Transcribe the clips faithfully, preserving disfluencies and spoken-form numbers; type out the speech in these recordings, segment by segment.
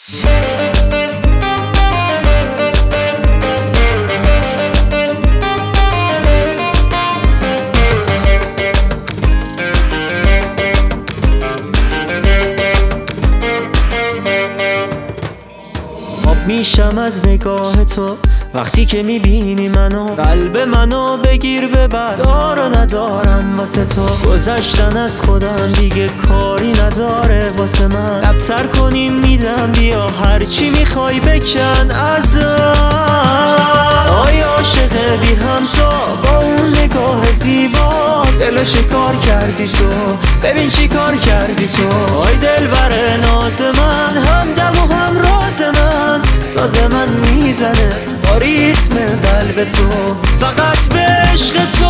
میشم از نگاه تو وقتی که میبینی منو، قلب منو بگیر ببر، دار و ندارم واسه تو. گذشتن از خودم دیگه کاری نداره واسه من، لبتر کنیم میدم بیا هرچی میخوای بکن ازم. آی عاشق بی همتا با اون نگاه زیبا، دلو شکار کردی تو، ببین چی کار کردی تو. آی دلبر ناز من، همدم و هم راز من، ساز من میزنه با ریتم قلب تو، فقط به عشق تو.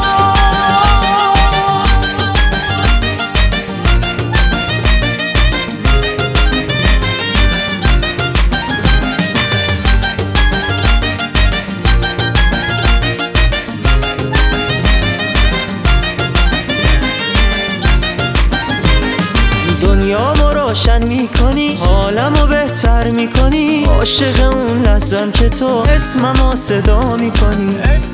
دنیامو روشن میکنی، حالمو بهتر میکنی، عاشق اون لحظم که تو اسممو صدا میکنی.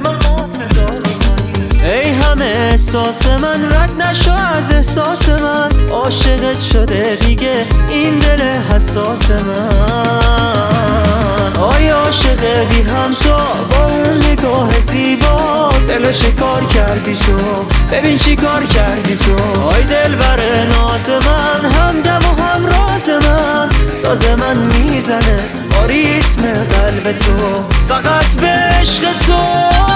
ای همه احساس من، رد نشو از احساس من، عاشقت شده دیگه این دل حساس من. آی عاشق بی همتا با اون نگاه زیبا، دلو شکار کردی تو، ببین چی کار کردی تو. آی دلبر ناز من، همدم و هم راز من، ساز من میزنه با ریتم قلب تو، فقط به عشق تو.